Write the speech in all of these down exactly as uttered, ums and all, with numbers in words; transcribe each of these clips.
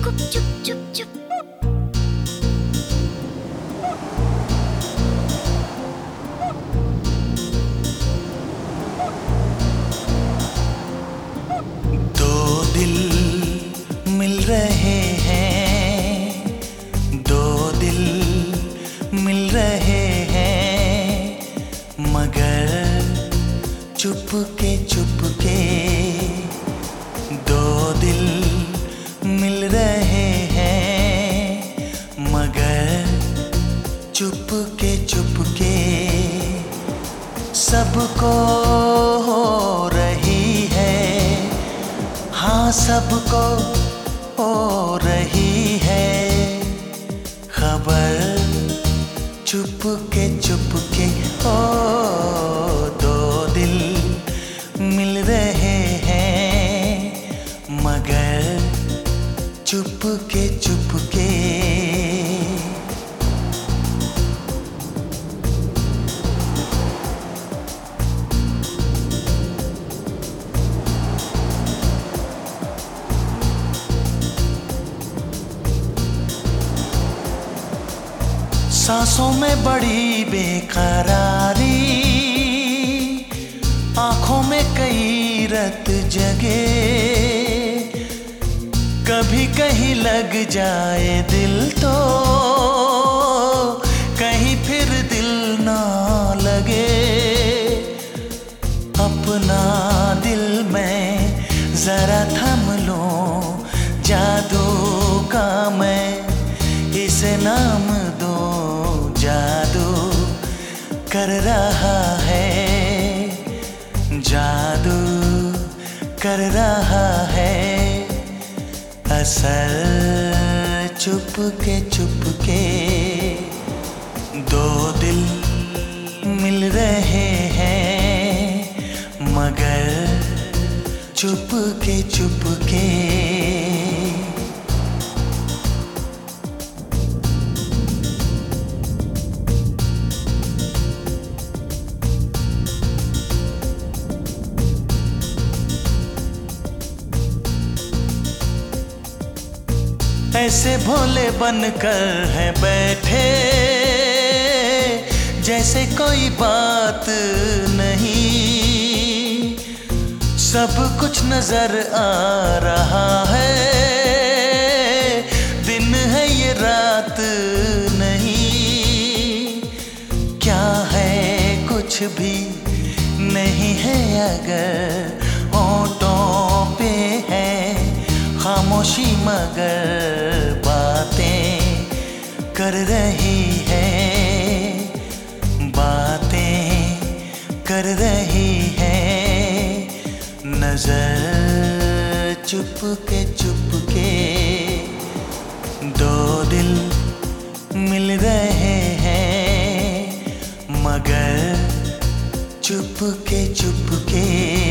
दो दिल मिल रहे हैं, दो दिल मिल रहे हैं, मगर चुपके चुपके। दो दिल मिल रहे हैं, मगर चुपके चुपके। सबको हो रही है, हाँ सबको हो रही है खबर, चुपके चुपके। ओ दो दिल मिल रहे हैं, मगर चुपके चुपके। सांसों में बड़ी बेकरारी, आंखों में कई रत जगे। कभी कहीं लग जाए दिल तो कहीं फिर दिल ना लगे। अपना दिल में जरा थम लो, जादू का मैं इसे नाम दो। जादू कर रहा है, जादू कर रहा है, असर चुपके चुपके। दो दिल मिल रहे हैं, मगर चुपके चुपके। ऐसे भोले बनकर है बैठे, जैसे कोई बात नहीं। सब कुछ नजर आ रहा है, दिन है ये रात नहीं। क्या है कुछ भी नहीं है अगर होठों पे है खामोशी, मगर बातें कर रही है, बातें कर रही है। नजर चुपके चुपके। दो दिल मिल रहे हैं, मगर चुपके चुपके।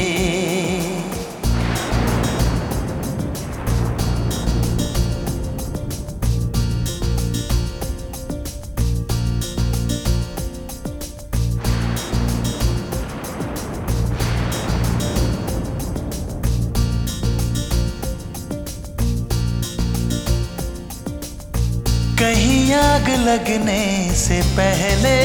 कहीं आग लगने से पहले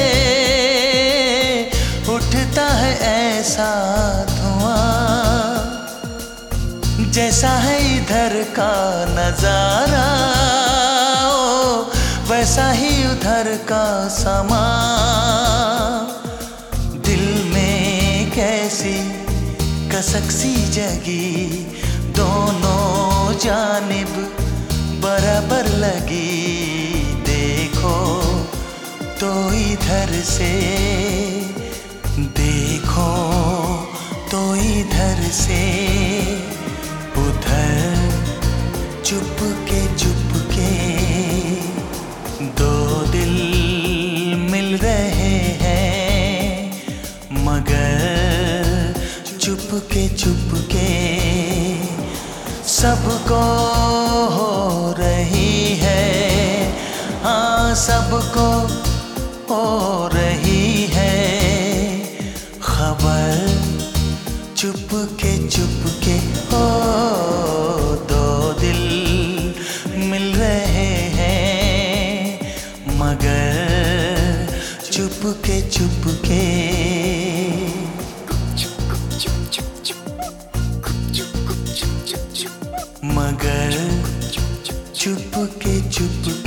उठता है ऐसा धुआं, जैसा है इधर का नजारा ओ, वैसा ही उधर का समा। दिल में कैसी कसक सी जगी, दोनों जानिब बराबर लगी। देखो तो इधर से, देखो तो इधर से, उधर चुपके चुपके। दो दिल मिल रहे हैं, मगर चुपके चुपके। सबको हो रही है, हाँ सबको हो रही है खबर, चुपके चुपके। ओ दो दिल मगर चुप के चुप